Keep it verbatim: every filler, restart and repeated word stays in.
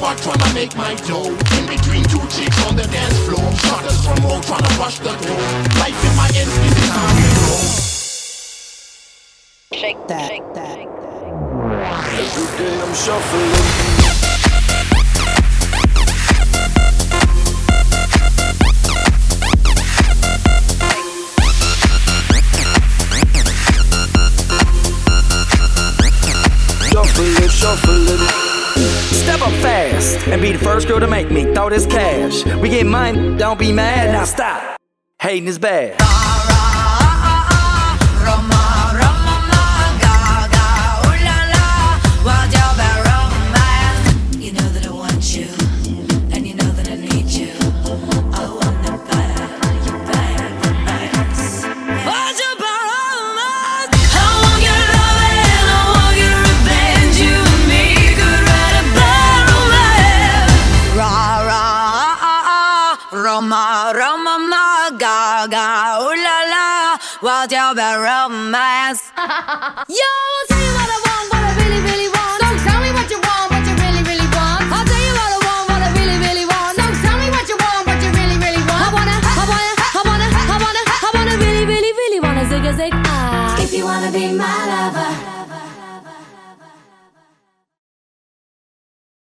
spot tryna make my dough. In between two chicks on the dance floor. Shutters from home tryna rush the door. Life in my ends is time to grow. Shake that, shake that. Every day I'm shuffling. Shuffling, shuffling. Step up fast and be the first girl to make me throw this cash. We get mine, don't be mad, now stop. Hating is bad. You know that I want you, and you know that I need you. I wanna buy you back the nights. Want your romance? I want your loving, I want your revenge. You and me could write a bad romance. Ra ra ah ah, Roma Roma ma ga ga, ooh la la. Want your bad romance? Yo, I'll tell you what I want, what I really really want. So tell me what you want, what you really really want. I'll tell you what I want, what I really really want. So tell me what you want, what you really really want. I wanna, I wanna, I wanna, I wanna, I wanna really really really wanna zig a zig ah. If you wanna be my lover.